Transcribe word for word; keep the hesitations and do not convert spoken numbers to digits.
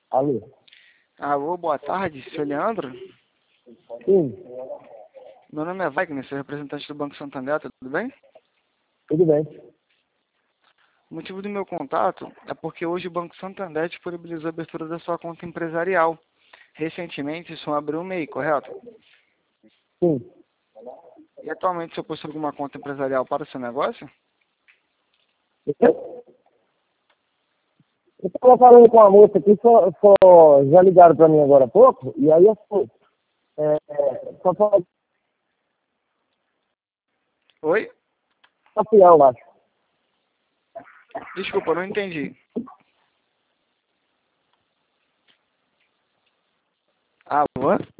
Alô? Alô, boa tarde, seu Leandro? Sim, Meu nome é Wagner, sou representante do Banco Santander, tudo bem? tudo bem. O motivo do meu contato é porque hoje o Banco Santander disponibilizou a abertura da sua conta empresarial. Recentemente, isso abriu um M E I, correto? Sim. E atualmente o senhor possui alguma conta empresarial para o seu negócio? Eu estava falando com a moça aqui, só, só já ligaram para mim agora há pouco, e aí eu fui. É, é, só falando Oi? facial, acho. Desculpa, eu não entendi. Alô?